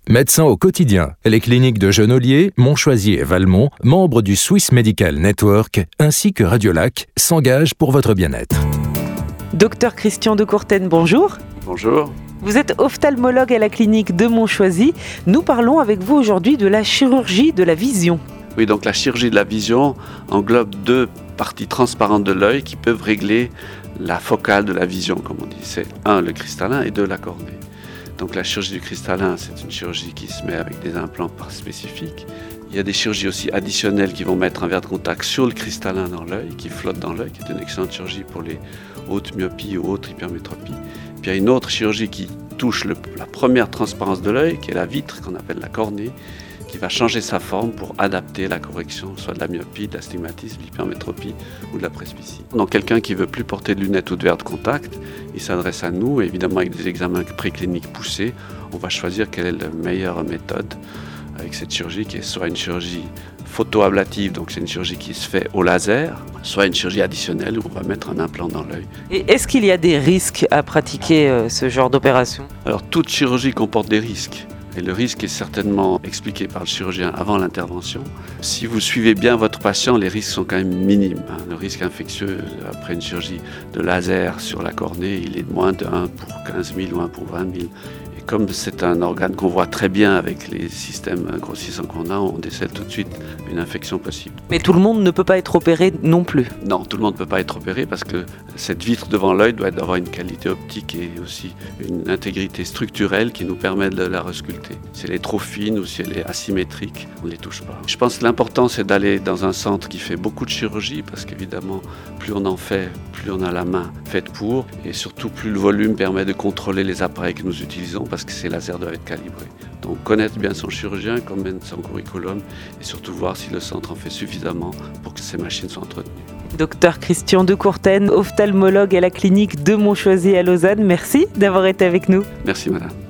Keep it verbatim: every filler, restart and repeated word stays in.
Médecin au quotidien, les cliniques de Genolier, Montchoisy et Valmont, membres du Swiss Medical Network, ainsi que Radiolac, s'engagent pour votre bien-être. Docteur Christian de Courtène, bonjour. Bonjour. Vous êtes ophtalmologue à la clinique de Montchoisy. Nous parlons avec vous aujourd'hui de la chirurgie de la vision. Oui, donc la chirurgie de la vision englobe deux parties transparentes de l'œil qui peuvent régler la focale de la vision, comme on dit. C'est un, le cristallin, et deux, la cornée. Donc la chirurgie du cristallin, c'est une chirurgie qui se met avec des implants spécifiques. Il y a des chirurgies aussi additionnelles qui vont mettre un verre de contact sur le cristallin dans l'œil, qui flotte dans l'œil, qui est une excellente chirurgie pour les hautes myopies ou hautes hypermétropies. Puis il y a une autre chirurgie qui touche le, la première transparence de l'œil, qui est la vitre, qu'on appelle la cornée, qui va changer sa forme pour adapter la correction, soit de la myopie, de l'astigmatisme, de l'hypermétropie ou de la presbytie. Donc quelqu'un qui ne veut plus porter de lunettes ou de verre de contact, il s'adresse à nous, et évidemment avec des examens précliniques poussés, on va choisir quelle est la meilleure méthode avec cette chirurgie, qui est soit une chirurgie photoablative, donc c'est une chirurgie qui se fait au laser, soit une chirurgie additionnelle où on va mettre un implant dans l'œil. Et est-ce qu'il y a des risques à pratiquer euh, ce genre d'opération ? Alors toute chirurgie comporte des risques. Et le risque est certainement expliqué par le chirurgien avant l'intervention. Si vous suivez bien votre patient, les risques sont quand même minimes. Le risque infectieux après une chirurgie de laser sur la cornée, il est de moins de un pour quinze mille ou un pour vingt mille. Et comme c'est un organe qu'on voit très bien avec les systèmes grossissants qu'on a, on décèle tout de suite une infection possible. Mais tout le monde ne peut pas être opéré non plus. Non, tout le monde ne peut pas être opéré parce que cette vitre devant l'œil doit avoir une qualité optique et aussi une intégrité structurelle qui nous permet de la resculpter. Si elle est trop fine ou si elle est asymétrique, on ne les touche pas. Je pense que l'important, c'est d'aller dans un centre qui fait beaucoup de chirurgie parce qu'évidemment, plus on en fait, plus on a la main faite pour et surtout plus le volume permet de contrôler les appareils que nous utilisons parce que ces lasers doivent être calibrés. Donc connaître bien son chirurgien, connaître son curriculum et surtout voir si le centre en fait suffisamment pour que ces machines soient entretenues. Docteur Christian de Courtène, ophtalmologue à la clinique de Montchoisy à Lausanne, merci d'avoir été avec nous. Merci madame.